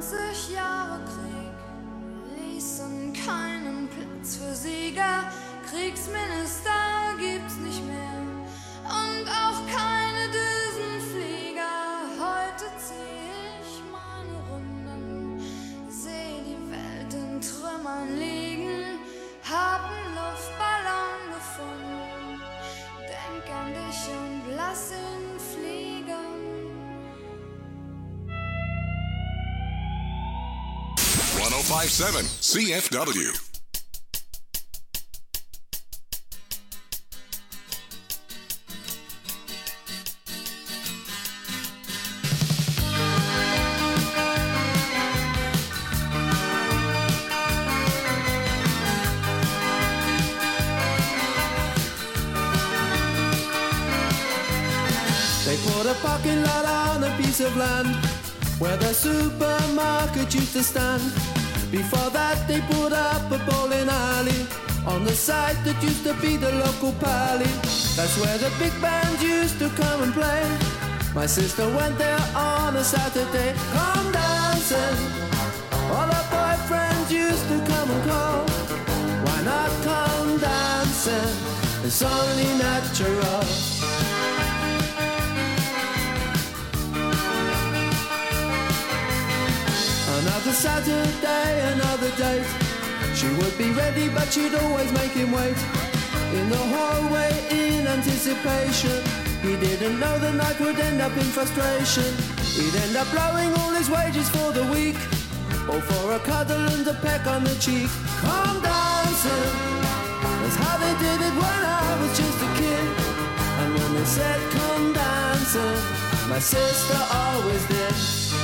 20 Jahre Krieg ließen keinen Platz für Sieger. Kriegsminister gibt's nicht mehr und auch keine Düsenflieger. Heute zieh ich meine Runden, seh die Welt in Trümmern liegen, hab 'n Luftballon gefunden, denk an dich und lass ihn fliegen. 105.7 CFW. They put a parking lot on a piece of land where the supermarket used to stand. Before that they put up a bowling alley on the site that used to be the local pally. That's where the big bands used to come and play. My sister went there on a Saturday. Come dancing, all her boyfriends used to come and call. Why not come dancing? It's only natural. Another Saturday, another date. She would be ready, but she'd always make him wait. In the hallway, in anticipation. He didn't know the night would end up in frustration. He'd end up blowing all his wages for the week, or for a cuddle and a peck on the cheek. Come dancing, that's how they did it when I was just a kid. And when they said come dancing, my sister always did.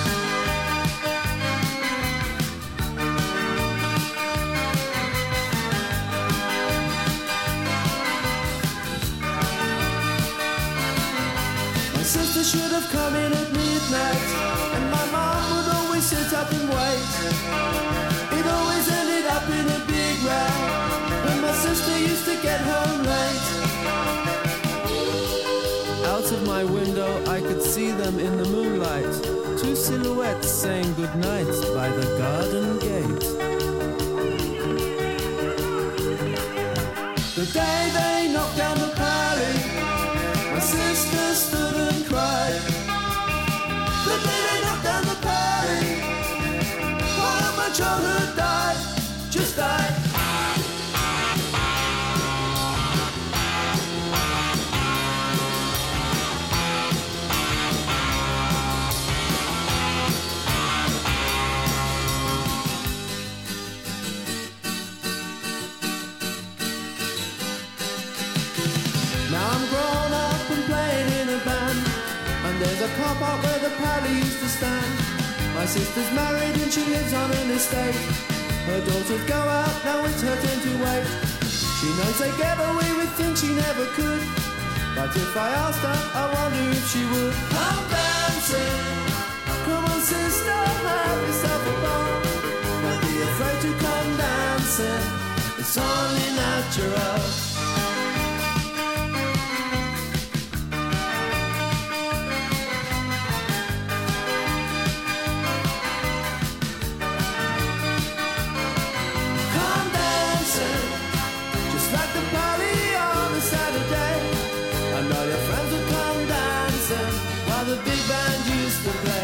Sister should have come in at midnight, and my mom would always sit up and wait. It always ended up in a big row when my sister used to get home late. Out of my window I could see them in the moonlight, two silhouettes saying goodnight by the garden gate. The day they knocked down the pally, my sister stood and cried. The day they knocked down the pally, part of my childhood died, just died. Now I'm grown up and playing in a band, and there's a car park where the pally used to stand. My sister's married and she lives on an estate. Her daughters go out, now it's her turn to wait. She knows they get away with things she never could, but if I asked her, I wonder if she would. Come dancing, come on sister, have yourself a ball. Don't be afraid to come dancing, it's only natural. Like the party on a Saturday, and all your friends would come dancing while the big band used to play.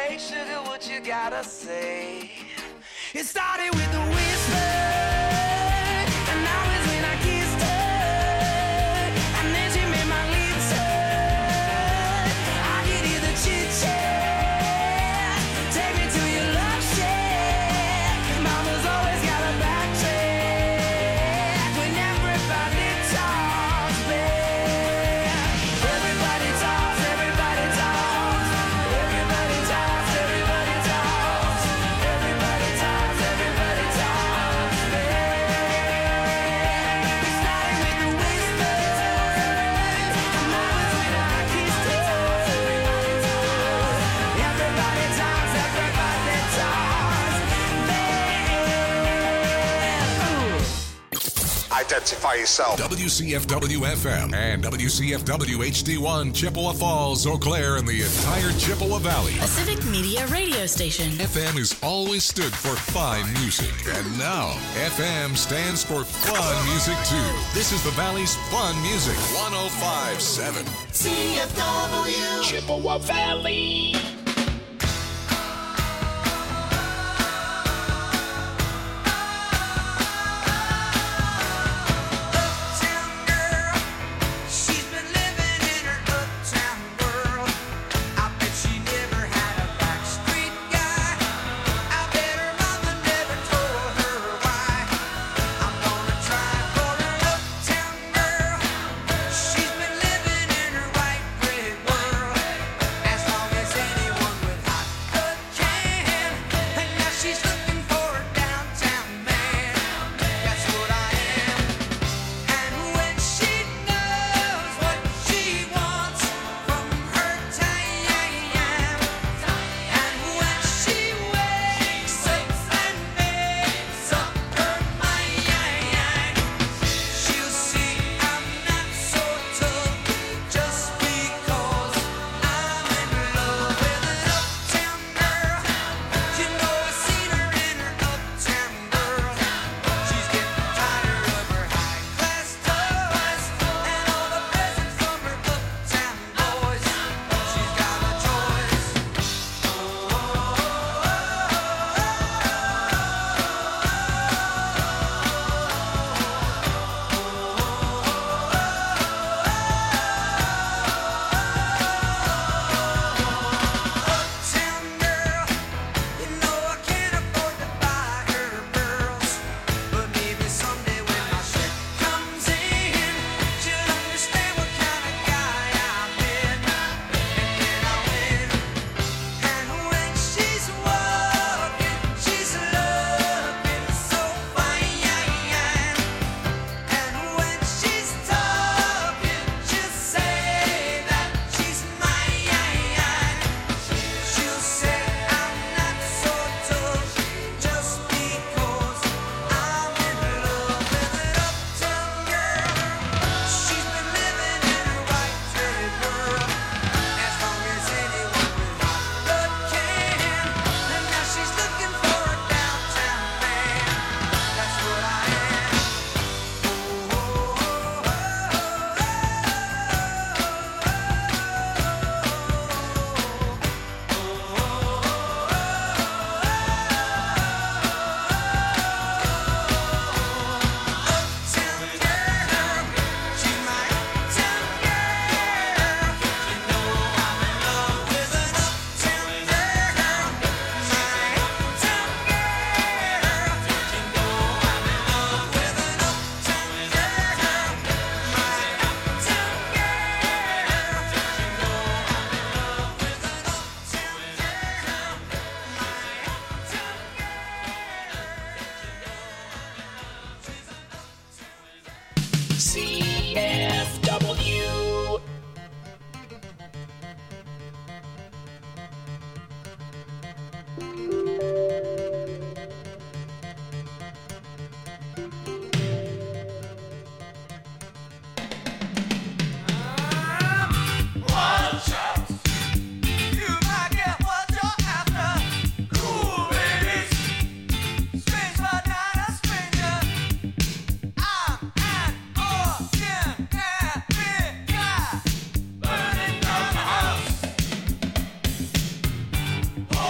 Hey, sugar, what you gotta say? It started with a whisper, and now it's when I kissed her, and then she made my lips hurt. I could hear the chit-chat, take me to your love shack. Mama's always got a backtrack when everybody talks back. Everybody talks, everybody talks, everybody talks, everybody talks, everybody talks, everybody talks back. It started with a whisper, and now it's when I kissed her. Everybody talks, everybody talks back. Identify yourself. WCFW FM and WCFW HD1 Chippewa Falls, Eau Claire, and the entire Chippewa Valley. A civic media radio station. FM has always stood for fine music, and now FM stands for fun music too. This is the Valley's fun music. 105.7 CFW. Chippewa Valley. Uptown girl, she's been living in her uptown world. I bet she never had a backstreet guy. I bet her mama never told her why. I'm gonna try for her uptown girl. She's been living in her white bread world as long as anyone with hot blood can. And now she's looking for a downtown man. That's what I am. And when she knows what she wants from her time, and when she wakes up and makes up her mind, she'll see I'm not so tough just because I'm in love with an uptown girl. You know I've seen her in her uptown world. She's getting tired of her high-class toys and all the presents from her uptown boys. She's got a choice. Uptown girl, you know I can't afford to buy her pearls, but maybe someday when my check comes in, she'll understand what kind of guy I've been, and then I'll win. And when she's walking, she's looking so fine, and when she's talking, she'll say that she's mine. She'll say I'm not so tough just because I'm in love with an uptown girl. She's been living in her white dreaded world as long as anyone with hot blood can. And now she's looking for a downtown man. That's what I am. Uptown girl, she's my uptown girl. You know I'm in love with an uptown girl. My uptown girl. You know I'm in love with an uptown girl. My uptown girl. You know I'm in love with an uptown girl. My uptown CFW. Watch out! You might get what you're after. Cool babies, strange but not a stranger. I'm an ordinary guy, burning down the house.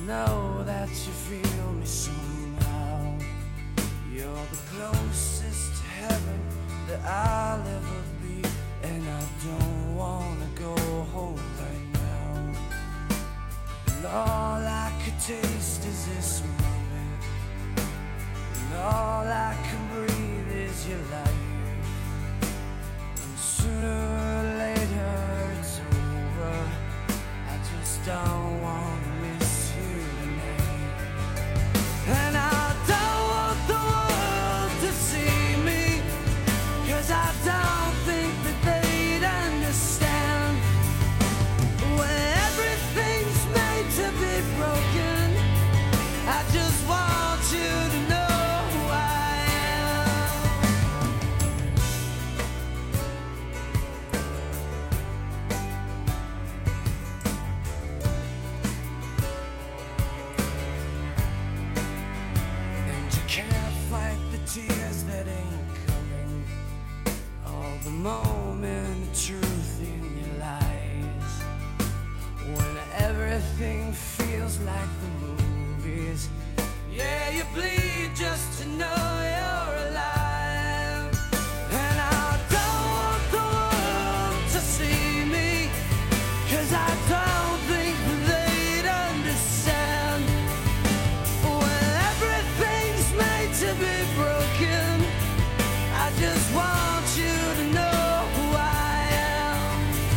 know that you feel me somehow. You're the closest to heaven that I'll ever be, and I don't wanna go home right now. And all I could taste is this moment, and all I can breathe is your life. And sooner or later it's over. I just don't wanna miss you tonight. And I don't want the world to see me, 'cause I don't think that they'd understand. When everything's made to be broken, I just want you to know who I am. And you can't fight the tears that ain't coming, all the moment of truth in your lies. When everything feels like the movies, yeah, you bleed just to know you're alive. And I don't want the world to see me, 'cause I don't think that they'd understand. When everything's made to be broken, I just want you to know who I am.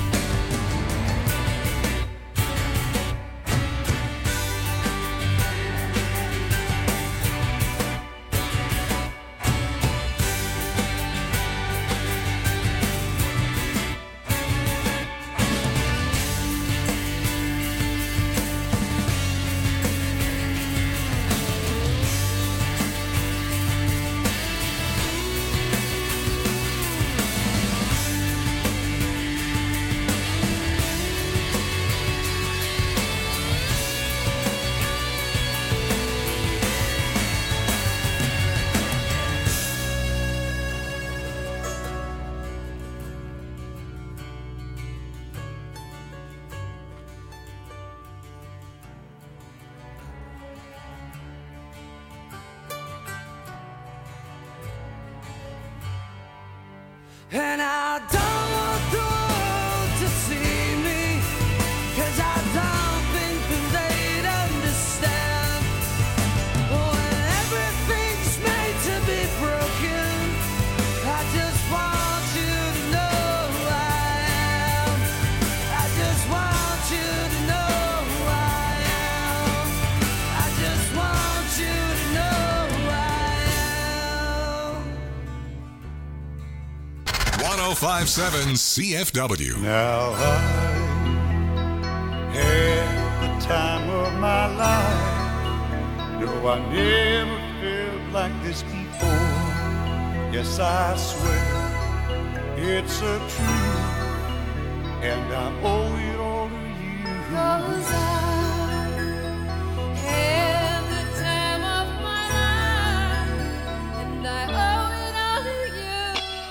And I don't want the world to see me, 'cause I don't think that they'd understand. When everything's made to be broken, I just want you to know who I am. I just want you to know who I am. I just want you to know who I am. 1057 CFW. Now I had the time of my life. No, I never felt like this before. Yes, I swear it's a truth, and I owe it all to you. 'Cause I had the time of my life, and I owe it all to you.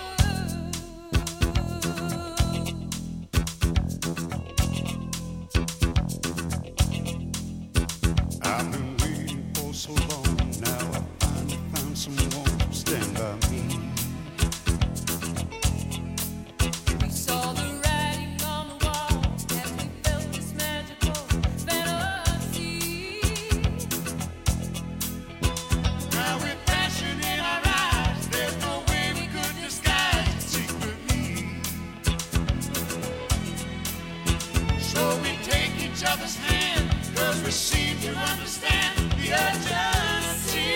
I've been waiting for so long. Now I finally found someone to stand by me. We saw the writing on the wall as we felt this magical fantasy. Now with passion in our eyes, there's no way we could disguise it secretly. So we take each other's hand, 'cause we seem to understand the urgency.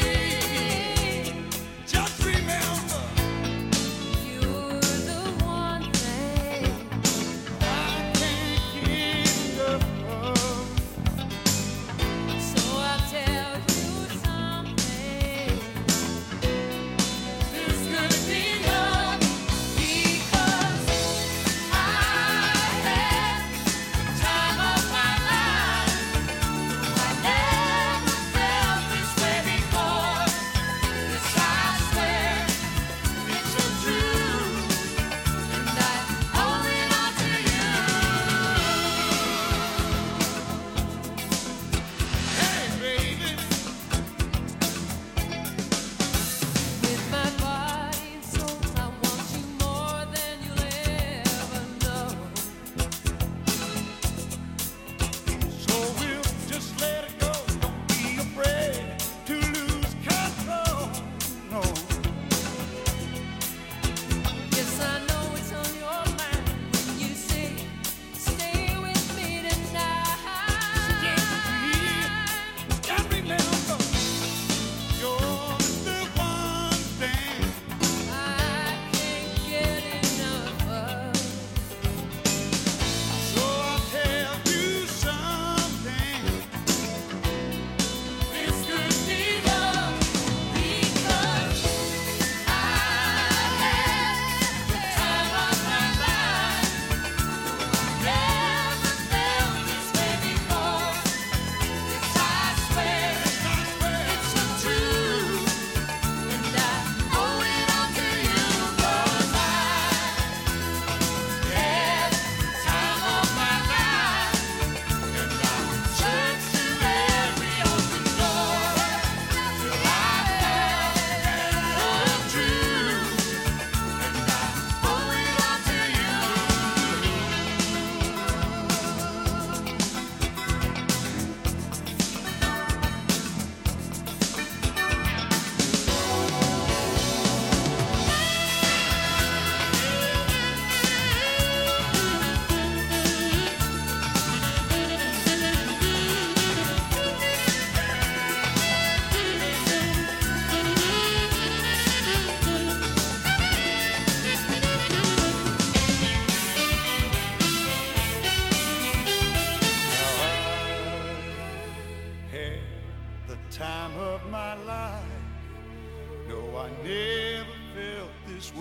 Just remember, You're the one thing I can't get enough of. so I'll tell you something. This could be love, Because I had the time of my life, I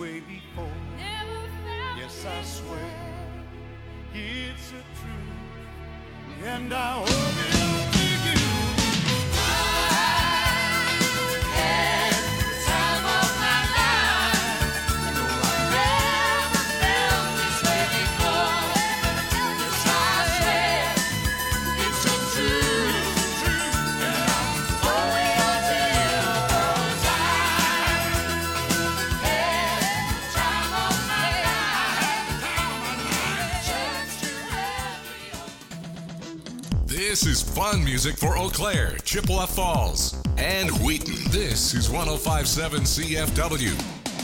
way before. Yes, I swear it's the truth, and I owe it all to you. I had the time of my life. No, I never felt this way before. Yes, I swear it's the truth, and I owe it all to you. 'Cause I had the time of my life. This is fun music for Eau Claire, Chippewa Falls, and Wheaton. This is 105.7 CFW.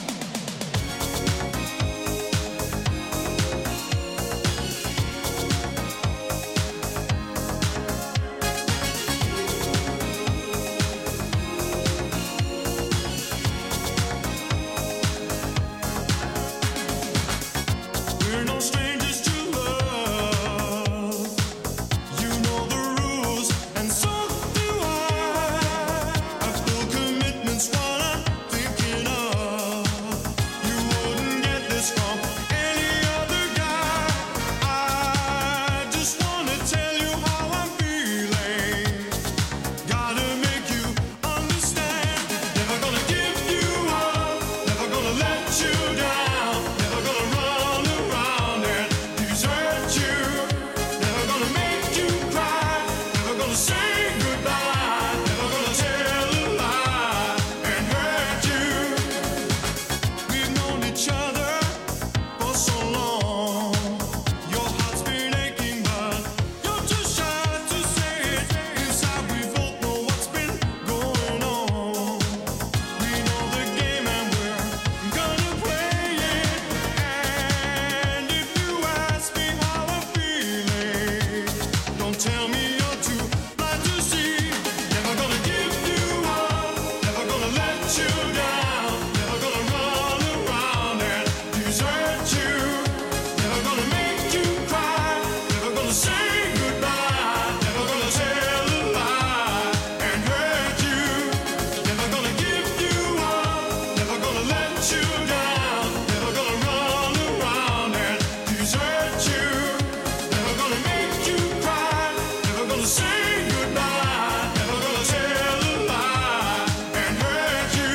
We're no strangers to love. You know the rules, and so do I. I feel commitment's what I'm thinking of. You wouldn't get this from any other guy. I just wanna tell you how I'm feeling. Gotta make you understand. Never gonna give you up. Never gonna let you down. Never gonna run around and desert you. Never gonna make you cry. Never gonna say goodbye. Never gonna tell a lie and hurt you. We've known each other for so long. Your heart's been aching, but you're too shy to say it. Inside we both know what's been going on. We know the game and we're gonna play it. And if you ask me how I'm feeling, don't tell me you're too blind to see. Never gonna give you up. Never gonna let you down. Never gonna run around and desert you. Never gonna make you cry. Never gonna say goodbye. Never gonna tell a lie and hurt you. Never gonna give you up. Never gonna let you down. Never gonna run around and desert you. Never gonna make you cry. Never gonna say goodbye. Never gonna tell a lie and hurt you.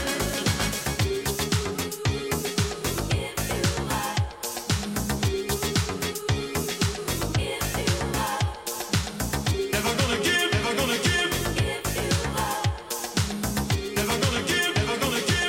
Never gonna give, never gonna give. Never gonna give, never gonna give.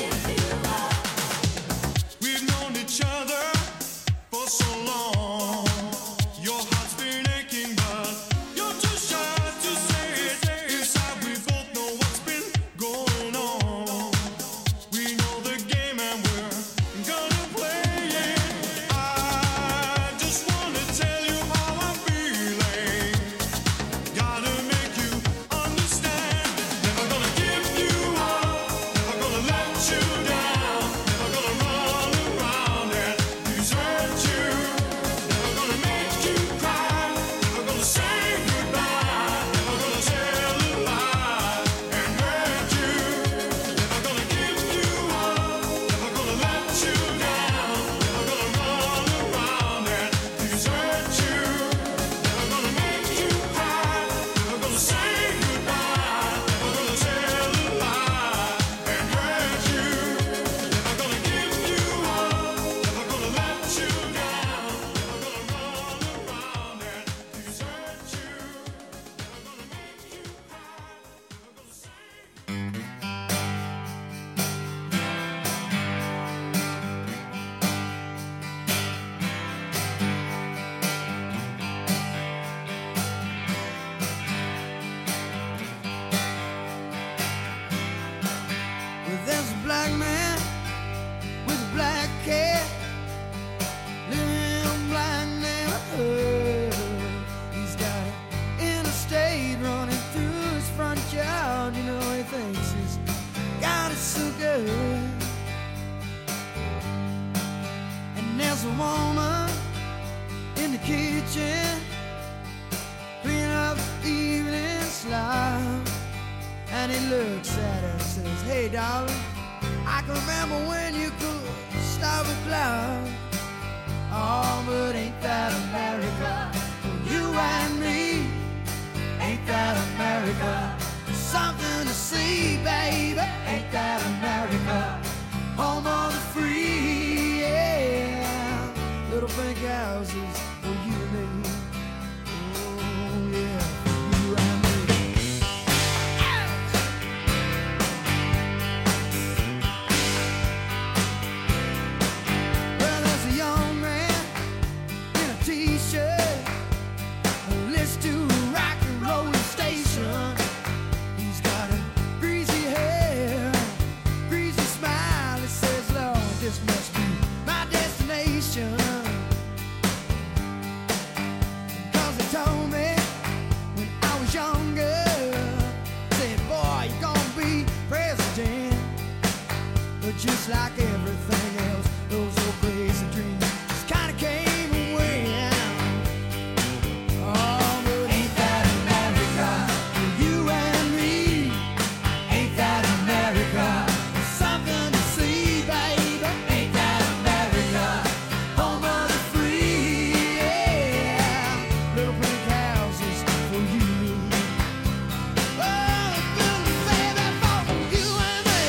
We've known each other for so long. Your heart's been aching, but you're too shy to say it. Inside we both know what's been going on. We know the game and we're gonna play it. I just wanna tell you how I'm feeling. Gotta make you understand. Never gonna give you up. Never gonna let you down. Never gonna run around and desert you. Never gonna make you cry. Never gonna say goodbye. Never gonna tell a lie and hurt you. Never gonna give you up. Never gonna let you down. Never gonna run around and desert you. Never gonna make you cry. Never gonna say goodbye. Never gonna tell a lie and hurt you. Never gonna give you up. Never gonna let you down. Never gonna run around and desert you. Never gonna make you cry. Never gonna say. Well, there's a black man with a black cat living in a black neighborhood. He's got an interstate running through his front yard. You know, he thinks he's got it so good. And there's a woman in the kitchen cleaning up the evening slime. And he looks at her and says, "Hey, darling, I can remember when you could of a cloud. Oh, but ain't that America? For you and me, ain't that America? Something to see, baby, ain't that America? Home of the free, yeah. Little pink houses for you and me. Oh, yeah, for you and me. Well, there's a young man in a t-shirt who listens to a rock and roll station. He's got a greasy hair, greasy smile. He says, Lord, this must be my destination. 'Cause he told me when I was younger, said, boy, you're gonna be president. But just like everything else, those old crazy dreams just kinda came and went. Oh, but ain't that America? For you and me, ain't that America? Something to see, baby, ain't that America? Home of the free, yeah. Little pink houses for you. Oh, good baby, for you and me.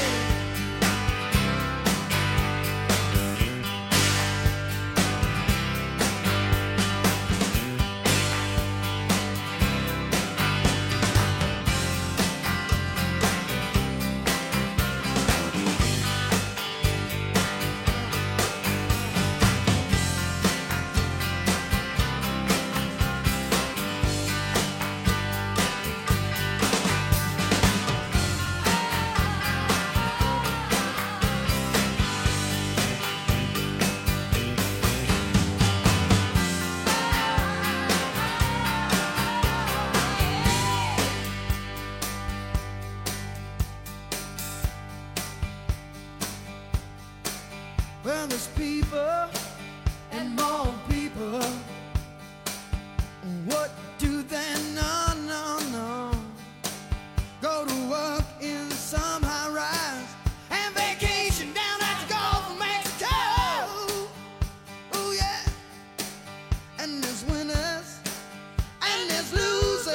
Well, there's people and more people. What do they know? No. Go to work in some high rise and vacation down at the Gulf of Mexico. Oh, yeah. And there's winners and there's losers.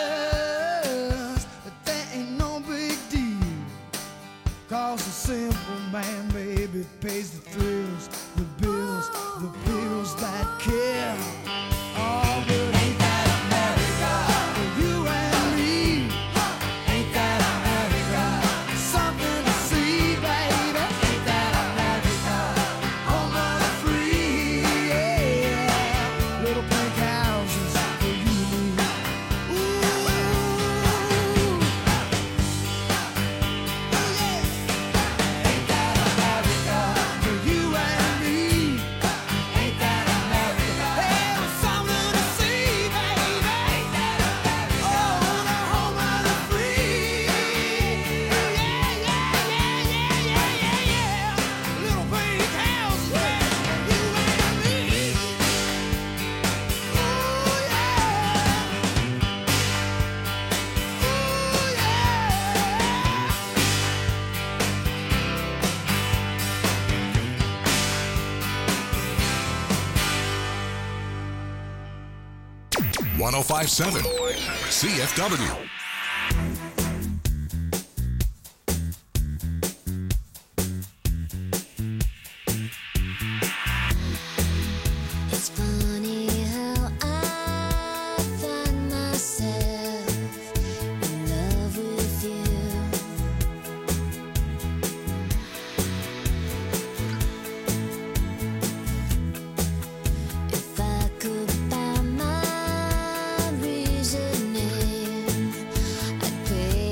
But that ain't no big deal. 'Cause the simple man, baby, pays the thrills, the bills that kill. Oh, but ain't that America? For you and me, ain't that America? Something to see, baby, ain't that America? Home of the free, yeah. Little pink houses for you and me. Ooh, ain't that America? For you and me, ain't that America? Hey, something to see, baby, ain't that America? Oh, the home of the free, yeah. Little pink houses for you and me. Ooh, yeah. Ooh, yeah. 1057 CFW. It's funny how I find myself in love with you. If I could buy my reasoning, I'd pay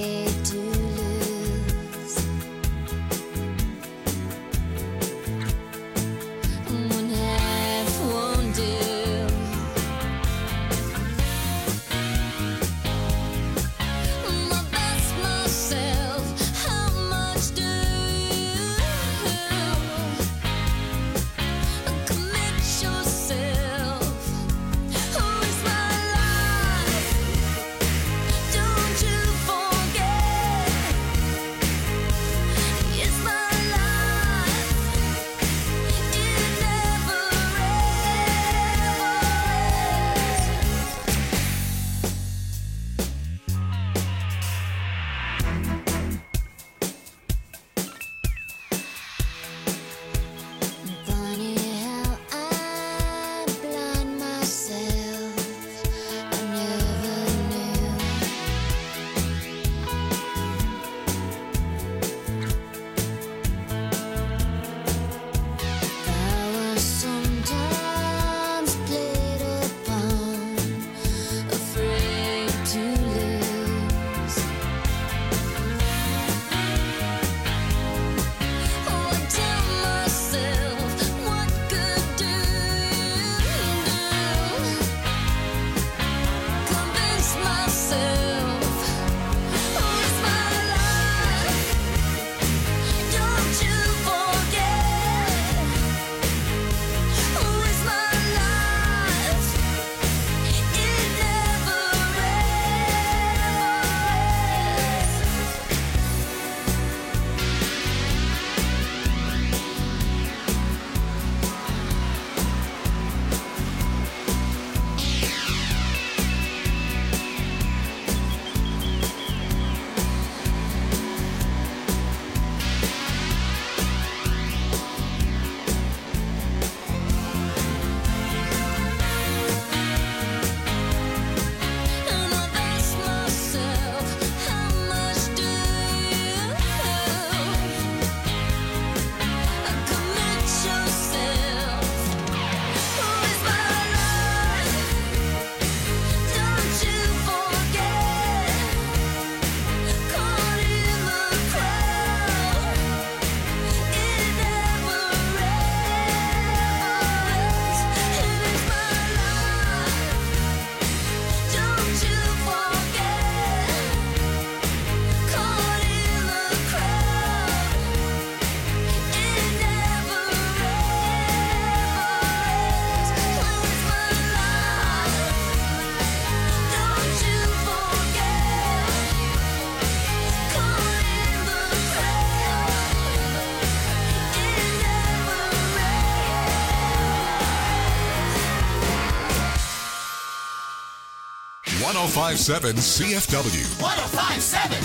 1057 CFW. 1057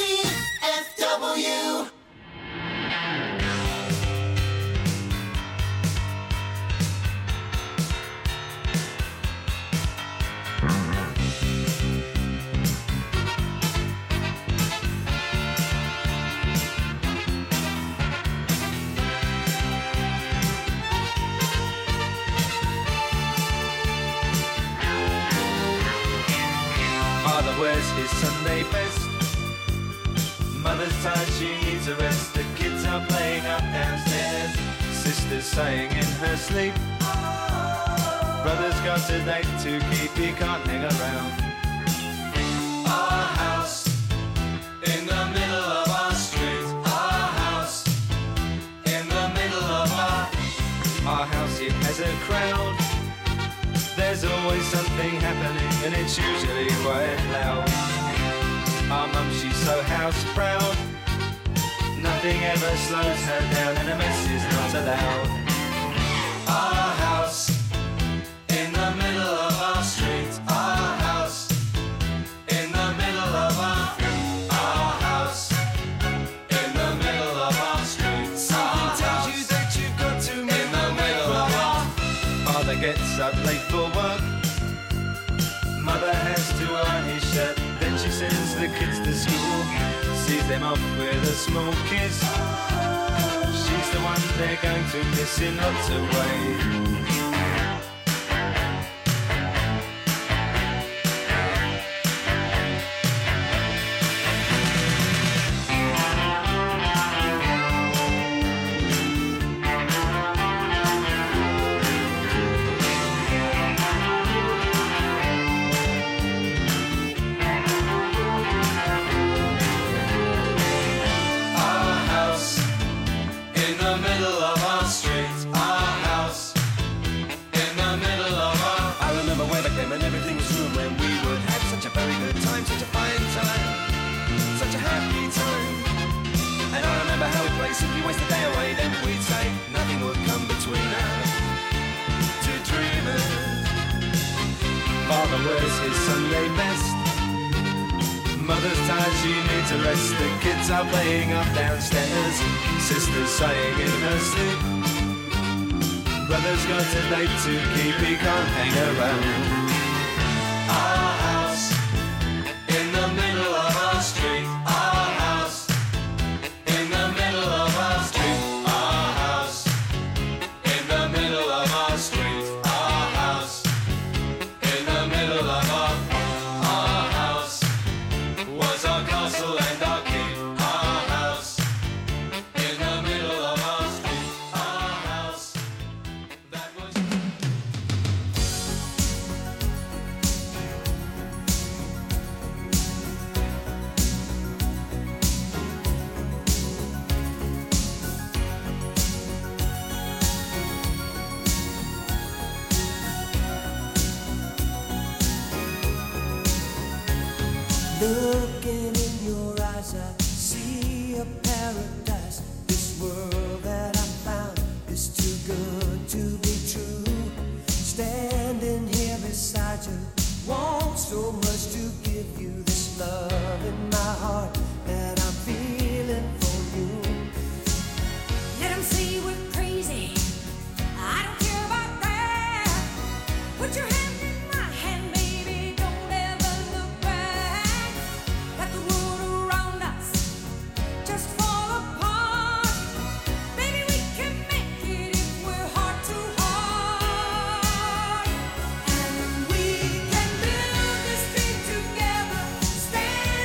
CFW. Father wears his Sunday best. Mother's tired, she needs a rest. The kids are playing up downstairs. Sister's sighing in her sleep. Brother's got a date to keep, he can't hang around. Our house in the middle of our street. Our house in the middle of our house, it has a crowd. There's always something happening and it's usually quite loud. Our mum, she's so house proud. Nothing ever slows her down and a mess is not allowed. Our house in the middle of our street. Our house in the middle of our house in the middle of our street. Something tells you that you've got to move in the middle of our. Father gets up late for work. Mother has to iron his shirt. Then she sends the kids to school. Sees them off with a small kiss. She's the one they're going to miss in lots of ways. And everything was true when we would have such a very good time, such a fine time, such a happy time. And I remember how we'd play, simply waste the day away. Then we'd say nothing would come between us, two dreamers. Father wears his Sunday best. Mother's tired, she needs a rest. The kids are playing up downstairs. Sister's sighing in her sleep. Brother's got a date to keep, he can't hang around. Our house in the middle of our street. Our house in the middle of our street. Our house in the middle of our street. Our house in the middle of our house was our castle and our keep. Our house in the middle of our street. Our house that was. Looking in your eyes, I see a paradise. This world that I found is too good to be true. Standing here beside you, want so much to give you this love in my heart that I'm feeling for you. Let 'em say we're crazy. I don't care about that. Put your hand in my hand, baby. Don't ever look back. Let the world around us just fall apart. Baby, we can make it if we're heart to heart. And we can build this dream together. Stand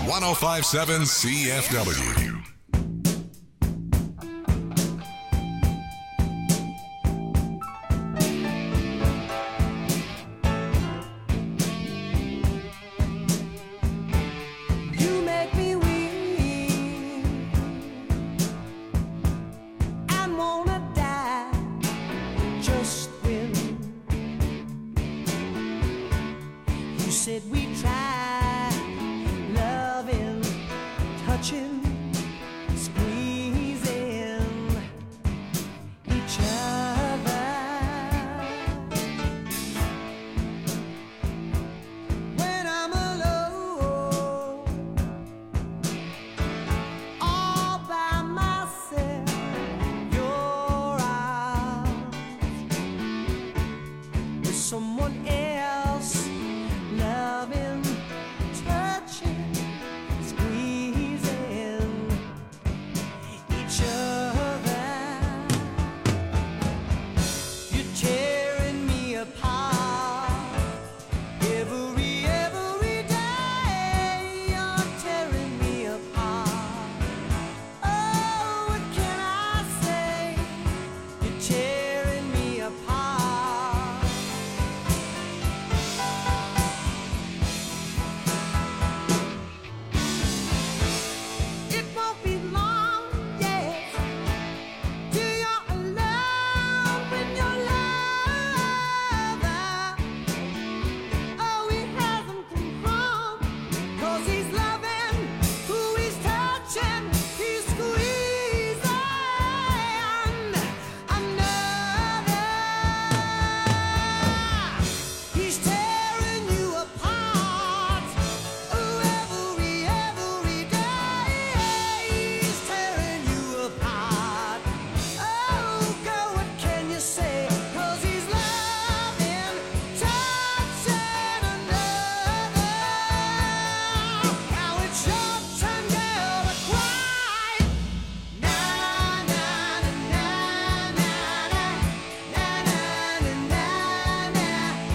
1057 CFW. You make me weak and wanna die just when you said we try loving, touching, squeezing each other. When I'm alone, all by myself, your arms with someone else, loving, touching, squeezing each other. You're tearing me apart every day. You're tearing me apart. Oh, what can I say? You're tearing me apart. It won't be long, yes, till you're alone with your lover. Oh, he hasn't come home, 'cause he's loving who he's touching, he's squeezing another. He's tearing you apart. Oh, every day he's tearing you apart. Oh, girl, what can you say? 'Cause he's loving, touching another. Now it's your turn, girl, to cry. Na na na na na na na na na na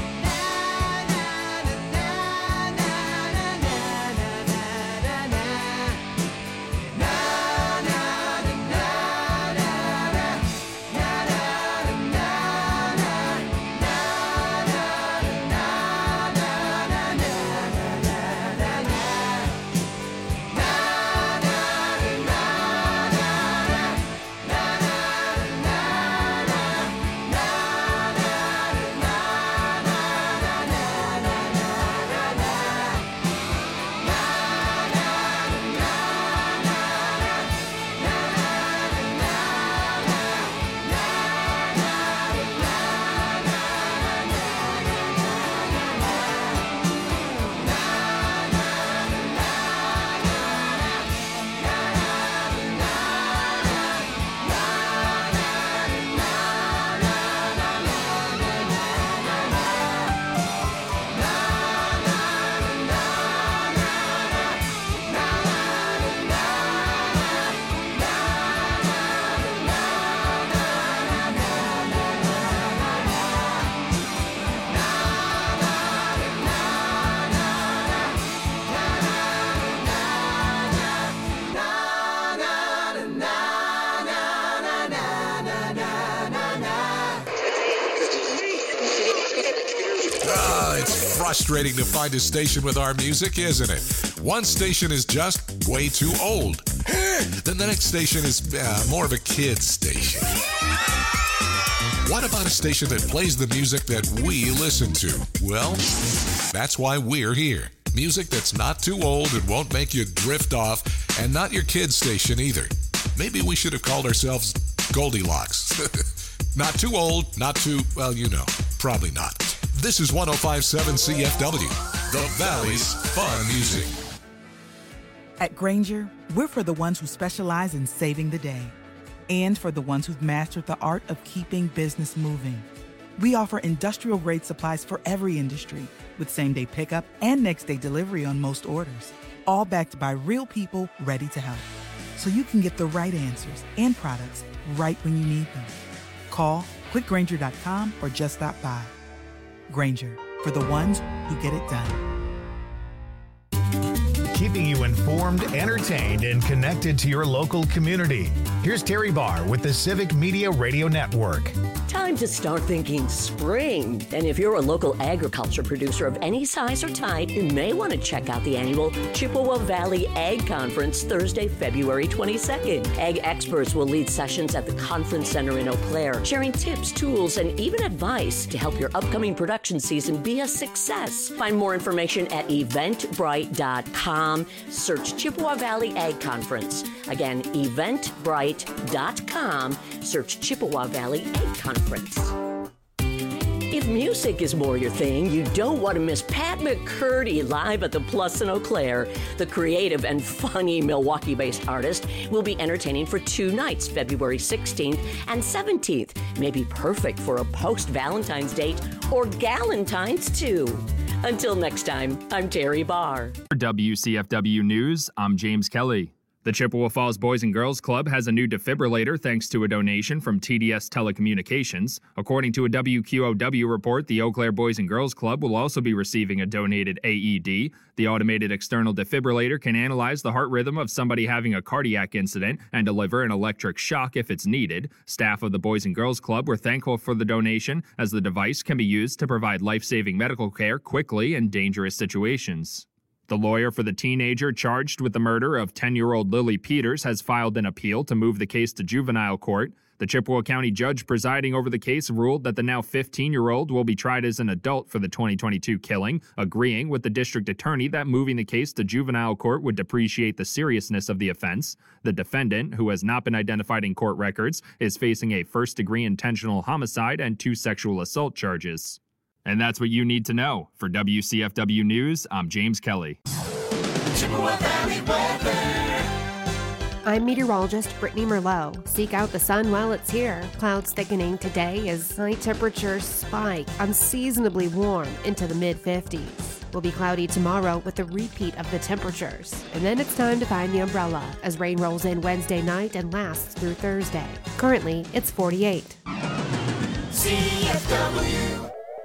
It's frustrating to find a station with our music, isn't it? One station is just way too old. Then the next station is more of a kid's station. What about a station that plays the music that we listen to? Well, that's why we're here. Music that's not too old and won't make you drift off, and not your kid's station either. Maybe we should have called ourselves Goldilocks. Not too old, not too, well, you know, probably not. This is 1057 CFW, the Valley's Fun Music. At Grainger, we're for the ones who specialize in saving the day, and for the ones who've mastered the art of keeping business moving. We offer industrial-grade supplies for every industry, with same-day pickup and next-day delivery on most orders, all backed by real people ready to help. So you can get the right answers and products right when you need them. Call quickgrainger.com or just stop by. Grainger, for the ones who get it done. keeping you informed, entertained, and connected to your local community. Here's Terry Barr with the Civic Media Radio Network. Time to start thinking spring. And if you're a local agriculture producer of any size or type, you may want to check out the annual Chippewa Valley Ag Conference Thursday, February 22nd. Ag experts will lead sessions at the Conference Center in Eau Claire, sharing tips, tools, and even advice to help your upcoming production season be a success. Find more information at eventbrite.com. Search Chippewa Valley Ag Conference. Again, eventbrite.com. Search Chippewa Valley Ag Conference. If music is more your thing, you don't want to miss Pat McCurdy live at the Plus in Eau Claire. The creative and funny Milwaukee-based artist will be entertaining for 2 nights, February 16th and 17th. May be perfect for a post-Valentine's date or Galentine's too. Until next time, I'm Terry Barr. For WCFW News, I'm James Kelly. The Chippewa Falls Boys and Girls Club has a new defibrillator thanks to a donation from TDS Telecommunications. According to a WQOW report, the Eau Claire Boys and Girls Club will also be receiving a donated AED. The automated external defibrillator can analyze the heart rhythm of somebody having a cardiac incident and deliver an electric shock if it's needed. Staff of the Boys and Girls Club were thankful for the donation, as the device can be used to provide life-saving medical care quickly in dangerous situations. The lawyer for the teenager charged with the murder of 10-year-old Lily Peters has filed an appeal to move the case to juvenile court. The Chippewa County judge presiding over the case ruled that the now 15-year-old will be tried as an adult for the 2022 killing, agreeing with the district attorney that moving the case to juvenile court would depreciate the seriousness of the offense. The defendant, who has not been identified in court records, is facing a first-degree intentional homicide and 2 sexual assault charges. And that's what you need to know. For WCFW News, I'm James Kelly. Chippewa Valley weather. I'm meteorologist Brittany Merlot. Seek out the sun while it's here. Clouds thickening today as high temperatures spike unseasonably warm into the mid-50s. Will be cloudy tomorrow with a repeat of the temperatures. And then it's time to find the umbrella as rain rolls in Wednesday night and lasts through Thursday. Currently, it's 48. CFW.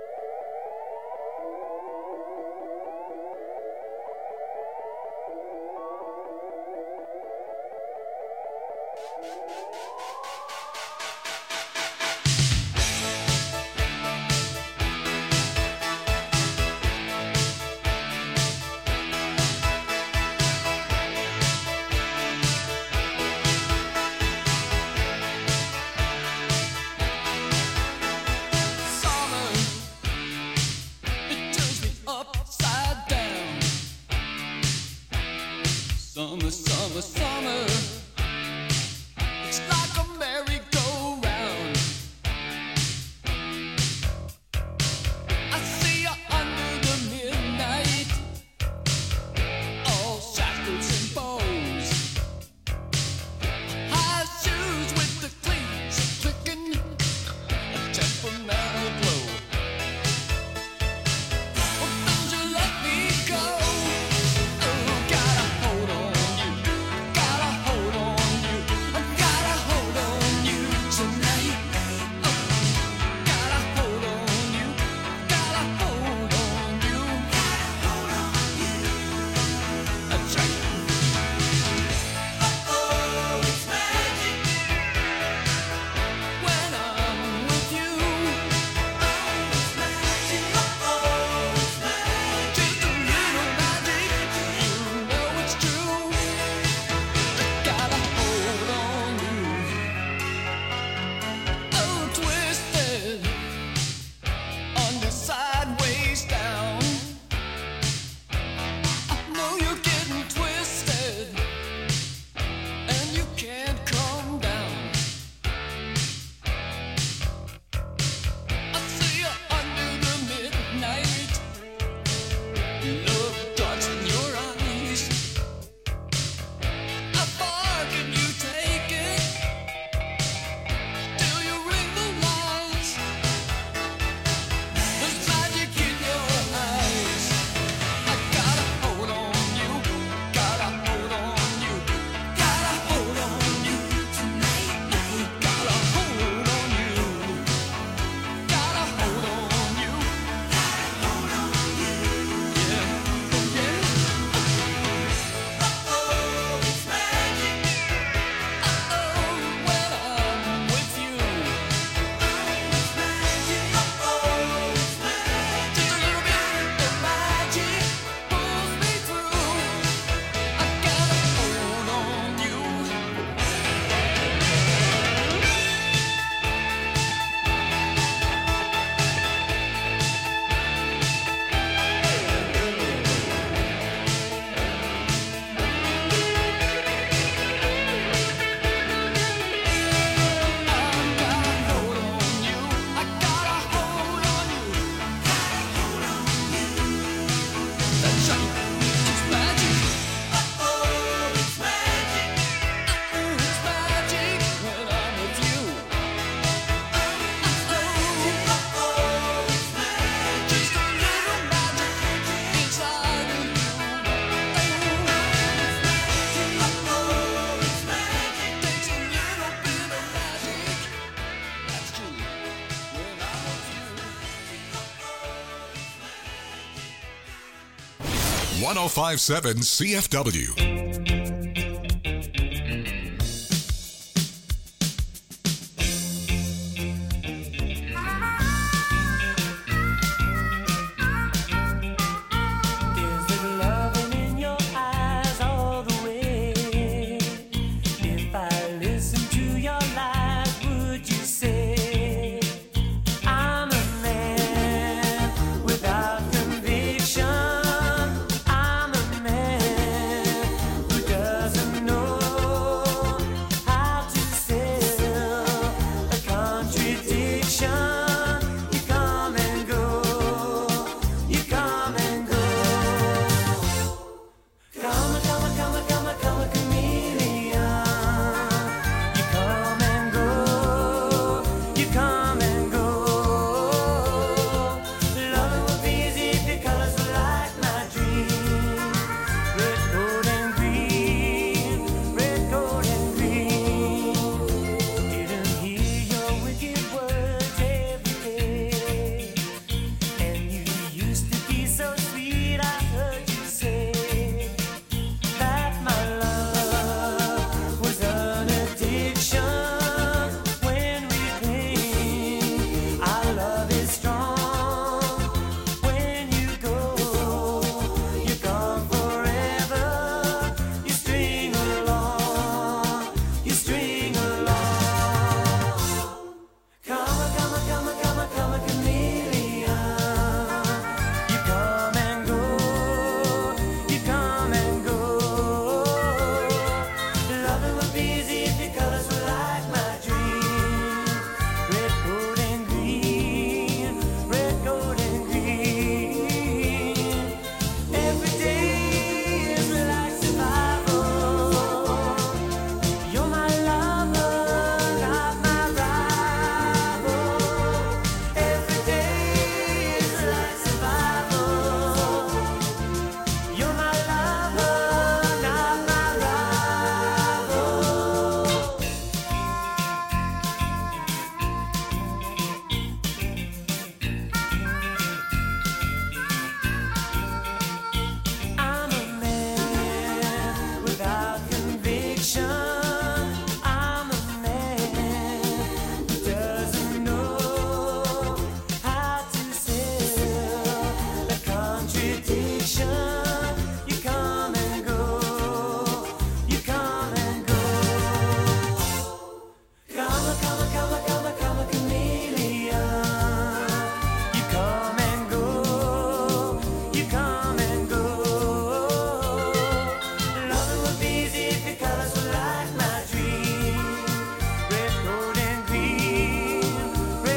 Summer, summer, summer. It's like a merry-go-round. I see you under the midnight, all shackles and bows. High shoes with the cleats clicking, a temperamental glow. Oh, don't you let me go. Oh, got a hold on you. Got a 1057 CFW.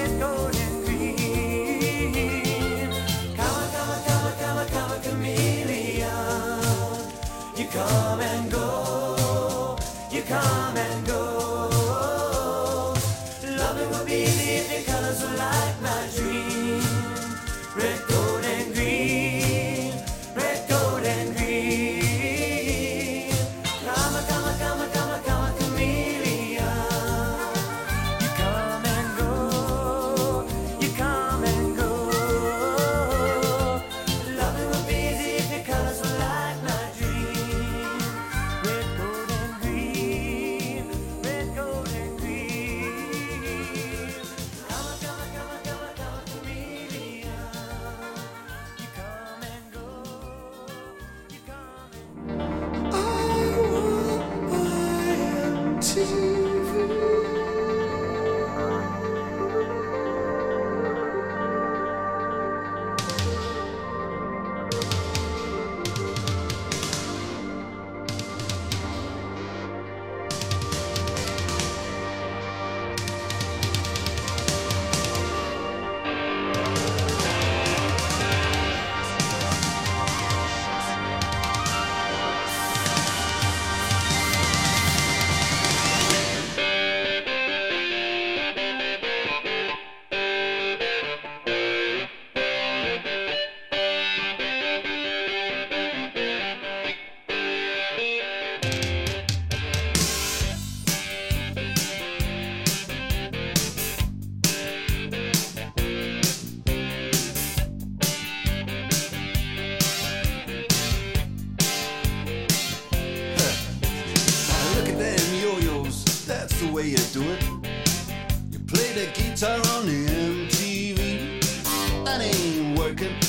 Chameleon. do it. You play the guitar on the MTV. That ain't working.